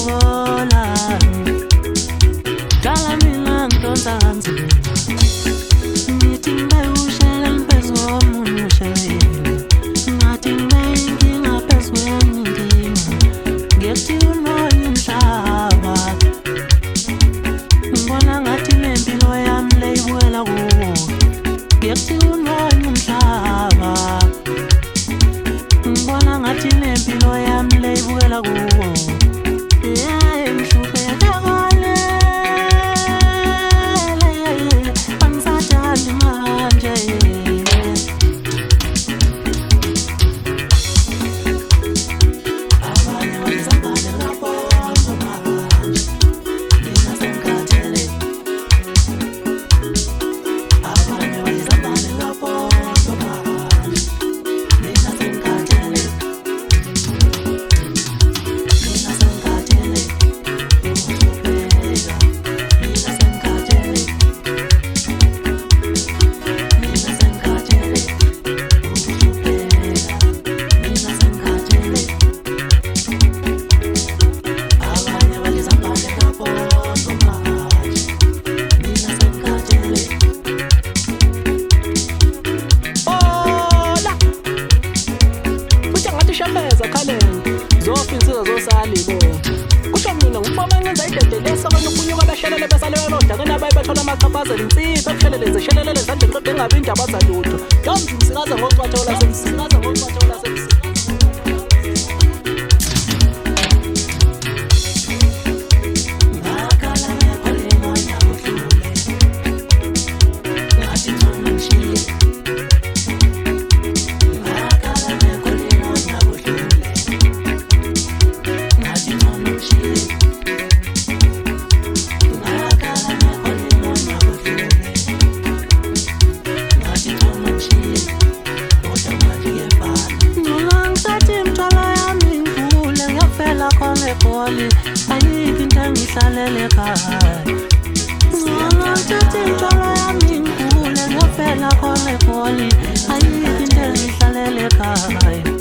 bola dala mina ngidonsa kanzima ngithi ngibewushela ngiphezu komunye ushayeli ngathi ngiyinkinga phezu kwenkinga ngiyathi unonya umhlaba ngibona ngathi nempilo yami leyibuela kuwo ngiyathi unonya umhlaba ngibona ngathi nempilo yami leyibuela kuwo ayikho into engihlalele ekhaya ngithathe intsholo yami ngivule ngiyofela khona eGoli ayikho into engihlalele ekhaya